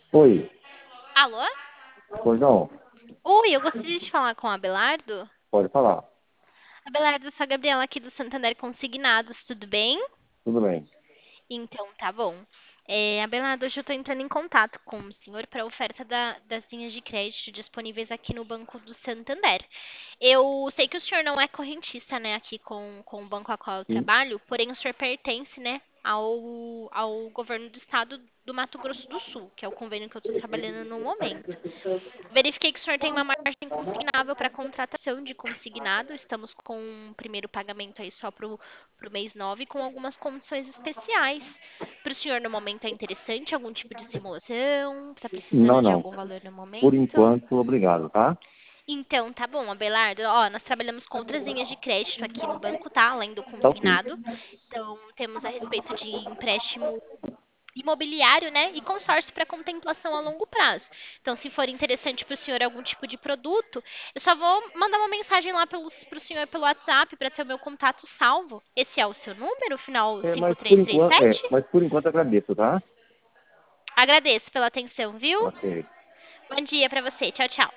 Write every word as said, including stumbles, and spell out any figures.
Oi, Alô? pois não, Oi, eu gostaria de falar com o Abelardo. pode falar. Abelardo, eu sou a Gabriela aqui do Santander Consignados, tudo bem? Tudo bem. Então, tá bom. É, Abelardo, hoje eu estou entrando em contato com o senhor para a oferta da- das linhas de crédito disponíveis aqui no Banco do Santander. Eu sei que o senhor não é correntista, né, aqui com, com o banco a qual eu Sim. trabalho, porém o senhor pertence, né, ao, ao governo do estado do Mato Grosso do Sul, que é o convênio que eu estou trabalhando no momento. Verifiquei que o senhor tem uma margem consignável para contratação de consignado. Estamos com um primeiro pagamento aí só para o mês nove, com algumas condições especiais. Para o senhor no momento é interessante algum tipo de simulação? Está Não, precisando de não. algum valor no Por momento? enquanto, obrigado, tá? Então, tá bom, Abelardo. Ó, nós trabalhamos com outras linhas de crédito aqui no banco, tá? Além do Tá ok. consignado. Então, temos a respeito de empréstimo imobiliário, né, e consórcio para contemplação a longo prazo. Então, se for interessante para o senhor algum tipo de produto, eu só vou mandar uma mensagem lá para o senhor pelo WhatsApp para ter o meu contato salvo. Esse é o seu número, final É, cinco mas três por três enquanto, é, sete? mas por enquanto agradeço, tá? Agradeço pela atenção, viu? Ok. Bom dia para você. Tchau, tchau.